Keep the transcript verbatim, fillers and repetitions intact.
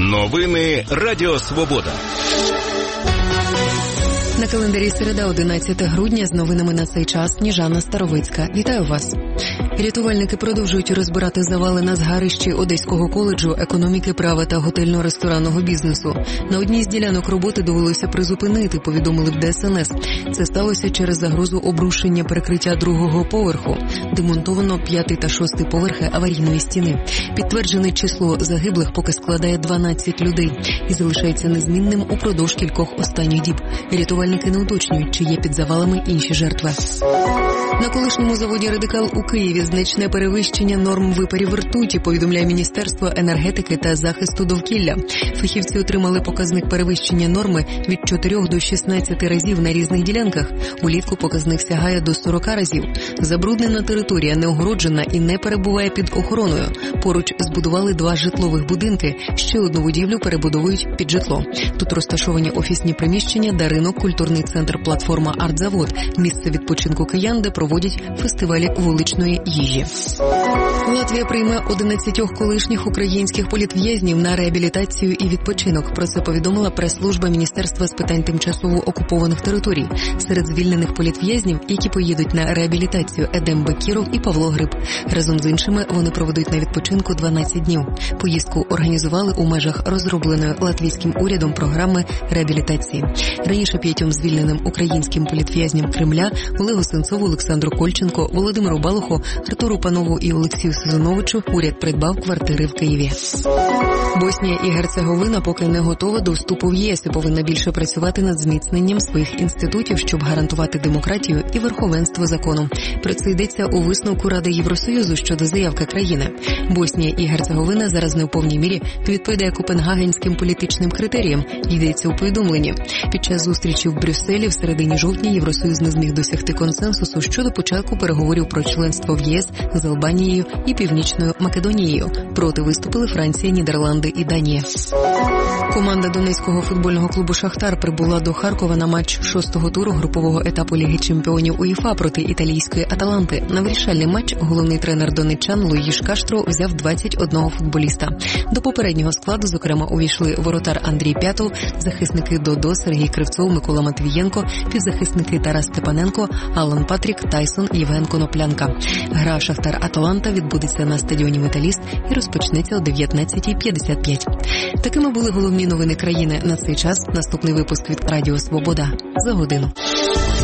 Новини Радіо Свобода. На календарі середа, одинадцяте грудня, з новинами на цей час Сніжана Старовицька. Вітаю вас. Рятувальники продовжують розбирати завали на згарищі Одеського коледжу економіки, права та готельно-ресторанного бізнесу. На одній з ділянок роботи довелося призупинити, повідомили в Д С Н С. Це сталося через загрозу обрушення перекриття другого поверху. Демонтовано п'ятий та шостий поверхи аварійної стіни. Підтверджене число загиблих поки складає дванадцять людей і залишається незмінним упродовж кількох останніх діб. Рятувальники не уточнюють, чи є під завалами інші жертви. На колишньому заводі «Радикал» у Києві значне перевищення норм випарів ртуті, повідомляє Міністерство енергетики та захисту довкілля. Фахівці отримали показник перевищення норми від чотирьох до шістнадцяти разів на різних ділянках. Улітку показник сягає до сорока разів. Забруднена територія не огороджена і не перебуває під охороною. Поруч збудували два житлових будинки, ще одну будівлю перебудовують під житло. Тут розташовані офісні приміщення та ринок, культурний центр «Платформа Артзавод», місце відпочинку киян, де проводять фестивалі вуличної їжі. Латвія прийме одинадцятьох колишніх українських політв'язнів на реабілітацію і відпочинок. Про це повідомила прес-служба Міністерства з питань тимчасово окупованих територій. Серед звільнених політв'язнів, які поїдуть на реабілітацію, Едем Бекіров і Павло Гриб. Разом з іншими вони проведуть на відпочинку дванадцять днів. Поїздку організували у межах розробленої латвійським урядом програми реабілітації. Раніше п'ятьом звільненим українським політв'язням Кремля Олегу Сенцову, Олександру Кольченко, Володимиру Балуху, Артуру Панову і Олексію Сезоновичу уряд придбав квартири в Києві. Боснія і Герцеговина поки не готова до вступу в Є С і повинна більше працювати над зміцненням своїх інститутів, щоб гарантувати демократію і верховенство закону. Про це йдеться у висновку Ради Євросоюзу щодо заявки країни. Боснія і Герцеговина зараз не в повній мірі відповідає копенгагенським політичним критеріям, йдеться у повідомленні. Під час зустрічі в Брюсселі в середині жовтня Євросоюз не зміг досягти консенсусу щодо початку переговорів про членство в Є С з Албанією і Північною Македонією. Проти виступили Франція, Нідерланди і Данія. Команда донецького футбольного клубу «Шахтар» прибула до Харкова на матч шостого туру групового етапу Ліги чемпіонів УЄФА проти італійської «Аталанти». На вирішальний матч головний тренер донеччан Луїш Каштро взяв двадцять одного футболіста. До попереднього складу, зокрема, увійшли воротар Андрій П'ятов, захисники Додо, Сергій Кривцов, Микола Матвієнко, півзахисники Тарас Степаненко, Алан Патрік, Тайсон, Євген Коноплянка. Гра «Шахтар-Аталанта» відбудеться на стадіоні «Металіст» і розпочнеться о дев'ятнадцятій п'ятдесят п'ять. Такими були головні новини країни на цей час. Наступний випуск від Радіо Свобода за годину.